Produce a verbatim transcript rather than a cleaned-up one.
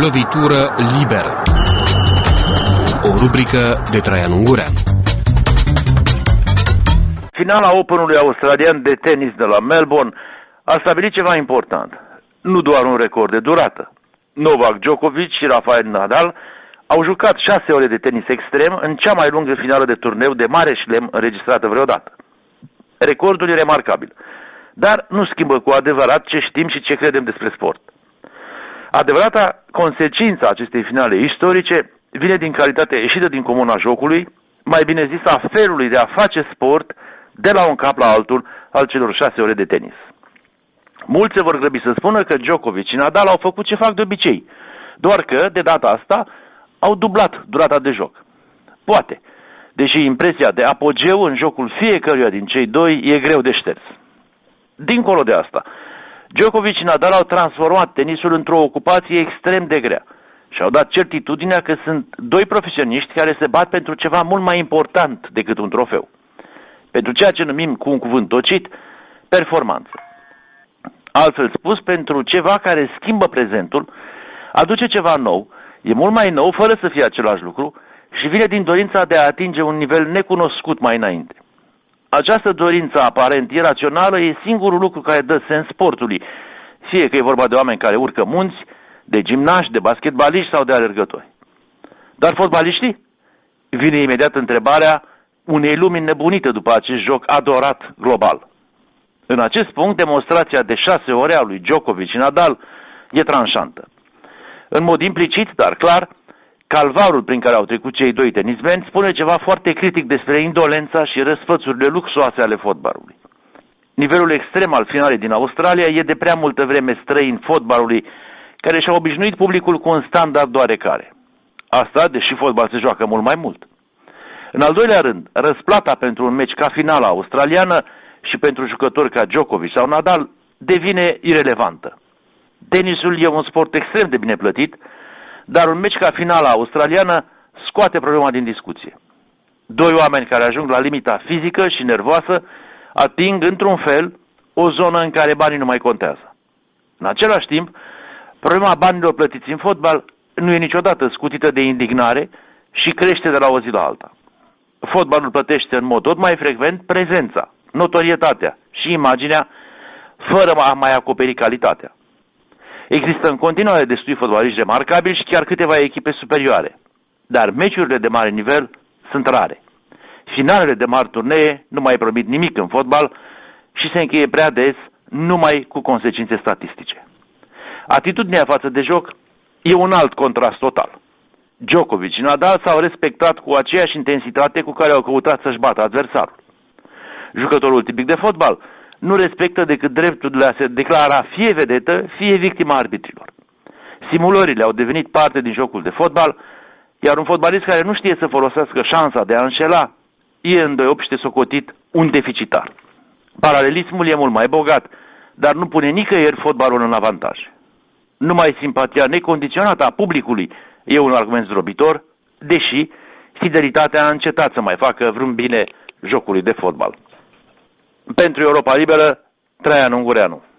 Lovitură liberă. O rubrică de Traian Ungureanu. Finala Openului australian de tenis de la Melbourne a stabilit ceva important. Nu doar un record de durată. Novak Djokovic și Rafael Nadal au jucat șase ore de tenis extrem în cea mai lungă finală de turneu de mare șlem înregistrată vreodată. Recordul e remarcabil, dar nu schimbă cu adevărat ce știm și ce credem despre sport. Adevărata consecință a acestei finale istorice vine din calitatea ieșită din comun a jocului, mai bine zis a felului de a face sport de la un cap la altul al celor șase ore de tenis. Mulți se vor grăbi să spună că Djokovic și Nadal au făcut ce fac de obicei, doar că, de data asta, au dublat durata de joc. Poate, deși impresia de apogeu în jocul fiecăruia din cei doi e greu de șters. Dincolo de asta, Djokovic și Nadal au transformat tenisul într-o ocupație extrem de grea și au dat certitudinea că sunt doi profesioniști care se bat pentru ceva mult mai important decât un trofeu. Pentru ceea ce numim cu un cuvânt tocit, performanță. Altfel spus, pentru ceva care schimbă prezentul, aduce ceva nou, e mult mai nou fără să fie același lucru și vine din dorința de a atinge un nivel necunoscut mai înainte. Această dorință aparent irațională e singurul lucru care dă sens sportului, fie că e vorba de oameni care urcă munți, de gimnaști, de basketbaliști sau de alergători. Dar fotbaliștii? Vine imediat întrebarea unei lumi nebunite după acest joc adorat global. În acest punct, demonstrația de șase ore a lui Djokovic și Nadal e tranșantă. În mod implicit, dar clar, calvarul prin care au trecut cei doi tenismeni spune ceva foarte critic despre indolența și răsfățurile luxoase ale fotbalului. Nivelul extrem al finalei din Australia e de prea multă vreme străin fotbalului, care și-a obișnuit publicul cu un standard oarecare. Asta, deși fotbal se joacă mult mai mult. În al doilea rând, răsplata pentru un meci ca finala australiană și pentru jucători ca Djokovic sau Nadal devine irelevantă. Tenisul e un sport extrem de bine plătit, dar un meci ca finala australiană scoate problema din discuție. Doi oameni care ajung la limita fizică și nervoasă ating într-un fel o zonă în care banii nu mai contează. În același timp, problema banilor plătiți în fotbal nu e niciodată scutită de indignare și crește de la o zi la alta. Fotbalul plătește în mod tot mai frecvent prezența, notorietatea și imaginea, fără a mai acoperi calitatea. Există în continuare destui fotbaliști remarcabili și chiar câteva echipe superioare, dar meciurile de mare nivel sunt rare. Finalele de mari turnee nu mai promit nimic în fotbal și se încheie prea des numai cu consecințe statistice. Atitudinea față de joc e un alt contrast total. Djokovic și Nadal s-au respectat cu aceeași intensitate cu care au căutat să-și bată adversarul. Jucătorul tipic de fotbal nu respectă decât dreptul de a se declara fie vedetă, fie victima arbitrilor. Simulările au devenit parte din jocul de fotbal, iar un fotbalist care nu știe să folosească șansa de a înșela e îndeopște socotit un deficitar. Paralelismul e mult mai bogat, dar nu pune nicăieri fotbalul în avantaj. Numai simpatia necondiționată a publicului e un argument zdrobitor, deși fidelitatea a încetat să mai facă vreun bine jocului de fotbal. Pentru Europa Liberă, Traian Ungureanu.